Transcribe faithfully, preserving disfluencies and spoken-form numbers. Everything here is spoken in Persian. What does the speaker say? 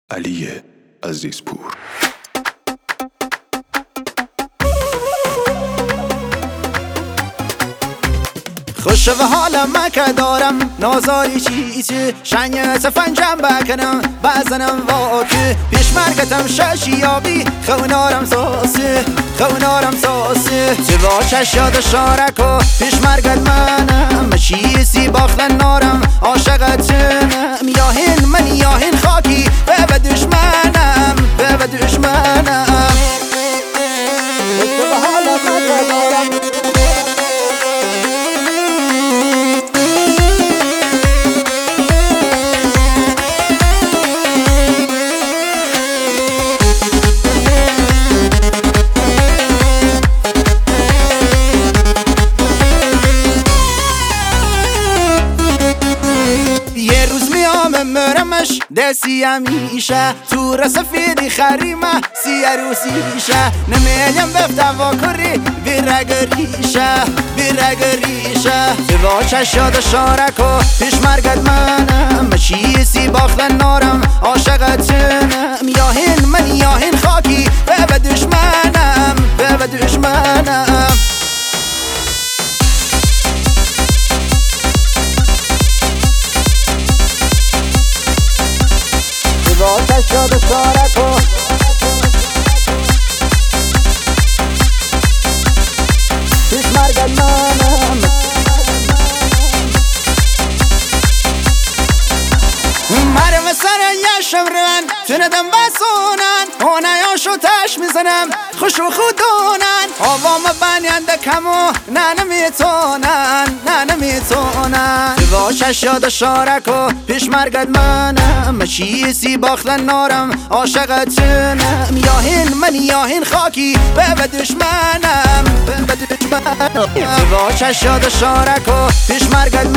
علی عزیزپور. خوش به حالم که دارم نازاری چیزی شنیت فنجم بکنم بزنم واکی پیش مرگتم ششیابی خونارم ساسی خونارم ساسی زیبا چشاد شارکو پیش مرگت منم چیزی باخلن نارم عاشقتنم یاهین من یاهین خاکی به دشمنم به دشمنم خوش به حالم که دارم مرمش دستی همیشه تو رسفیدی خریمه سی روسیشه نمیلیم بفتوا کری بیرگریشه بیرگریشه زیبا چشاد شارکو پیش مرگت منم چیزی باخلن نارم عاشقتنم یاهین من یاهین خاکی به دشمنم به دشمنم آتش شد شارکو پیش مرگت منم مرم سر یشم رن تندم بسونن هونیاشو تش میزنم خوشو خودونن آوام بنینده کمو نه نمیتونن نه نمیتونن زیبا چشاد شارکو پیش مرگت منم چیزی باخلن نارم عاشقتنم یاهین من یاهین خاکی به دشمنم به دشمنم زیبا چشاد شارکو پیش مرگت